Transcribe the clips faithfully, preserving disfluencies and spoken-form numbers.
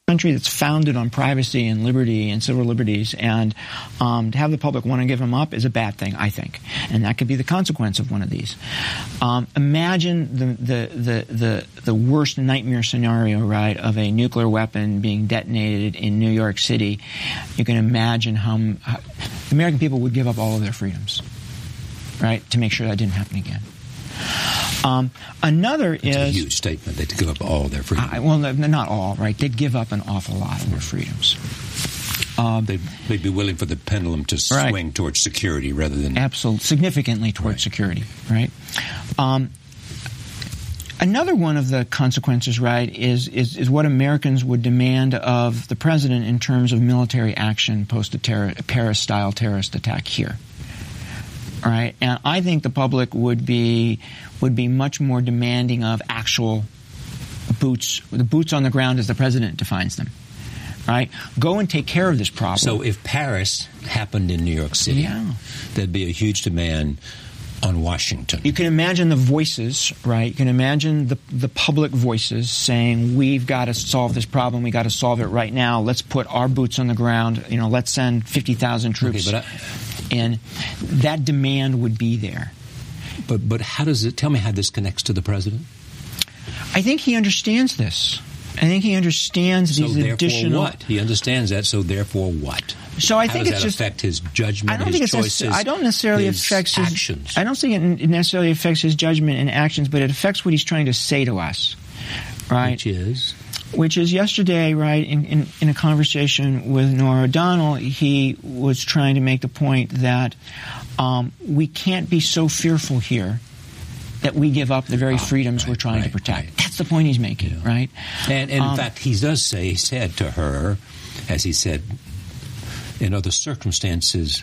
country that's founded on privacy and liberty and civil liberties, and um, to have the public want to give them up is a bad thing, I think, and that could be the consequence of one of these. Um, imagine the, the the the the worst nightmare scenario, right, of a nuclear weapon being detonated in New York City. You can imagine how, how American people would give up all of their freedoms, right, to make sure that didn't happen again. Um, another That's is a huge statement. They'd give up all their freedoms. I, well, not all, right? They'd give up an awful lot of their freedoms. Um, they'd, they'd be willing for the pendulum to right. swing towards security rather than absolutely significantly towards right. security, right? Um, another one of the consequences, right, is, is is what Americans would demand of the president in terms of military action post a terror, Paris-style terrorist attack here. All right, and I think the public would be would be much more demanding of actual boots, the boots on the ground as the president defines them. Right, go and take care of this problem. So, if Paris happened in New York City, yeah. there'd be a huge demand on Washington. You can imagine the voices, right? You can imagine the the public voices saying, "We've got to solve this problem. We got to solve it right now. Let's put our boots on the ground. You know, let's send fifty thousand troops." Okay, but I, and that demand would be there. But but how does it? Tell me how this connects to the president. I think he understands this. I think he understands so these therefore additional. What he understands that. So therefore, what? So I how think does it's that just affect his judgment, I don't his think it's choices. I don't necessarily his affects his actions. I don't think it necessarily affects his judgment and actions, but it affects what he's trying to say to us, right? Which is. Which is yesterday, right, in, in, in a conversation with Norah O'Donnell, he was trying to make the point that um, we can't be so fearful here that we give up the very oh, freedoms right, we're trying right, to protect. Right. That's the point he's making, yeah. right? And, and in um, fact, he does say, he said to her, as he said, in other circumstances,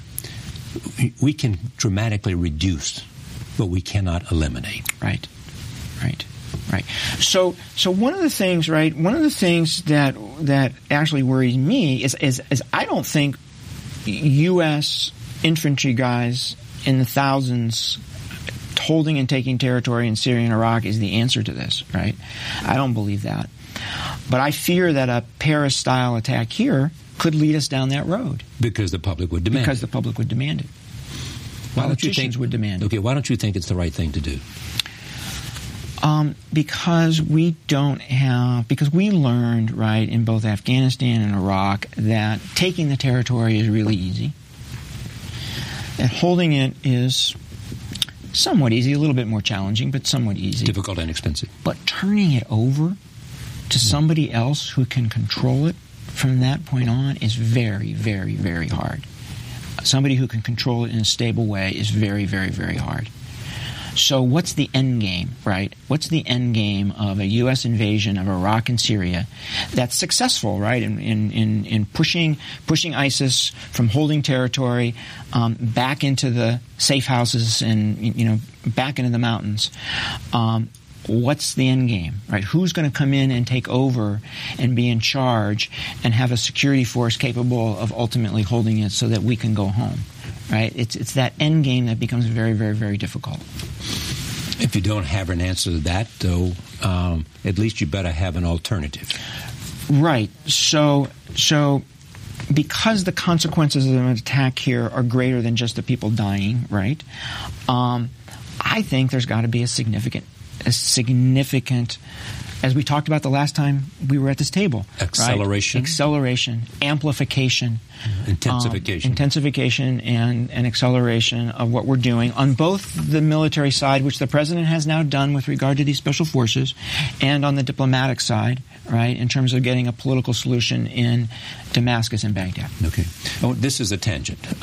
we can dramatically reduce, but we cannot eliminate. Right, right. Right. So, so one of the things, right? One of the things that that actually worries me is is, is I don't think U S infantry guys in the thousands holding and taking territory in Syria and Iraq is the answer to this, right? I don't believe that. But I fear that a Paris-style attack here could lead us down that road. Because the public would demand Because it. the public would demand it. Why don't you Politicians think, would demand it. Okay, why don't you think it's the right thing to do? Um, because we don't have, because we learned, right, in both Afghanistan and Iraq that taking the territory is really easy. That holding it is somewhat easy, a little bit more challenging, but somewhat easy. Difficult and expensive. But turning it over to somebody else who can control it from that point on is very, very, very hard. Somebody who can control it in a stable way is very, very, very hard. So what's the end game, right? What's the end game of a U S invasion of Iraq and Syria that's successful, right, in in, in, in pushing pushing ISIS from holding territory um, back into the safe houses and, you know, back into the mountains? Um, what's the end game, right? Who's going to come in and take over and be in charge and have a security force capable of ultimately holding it so that we can go home? Right? It's it's that end game that becomes very, very, very difficult. If you don't have an answer to that, though, um, at least you better have an alternative. Right. So, so because the consequences of an attack here are greater than just the people dying, right? Um, I think there's got to be a significant, a significant, as we talked about the last time we were at this table. Acceleration. Right? Acceleration, amplification. Intensification. Um, intensification and, and acceleration of what we're doing on both the military side, which the president has now done with regard to these special forces, and on the diplomatic side, right, in terms of getting a political solution in Damascus and Baghdad. Okay. Oh, this is a tangent.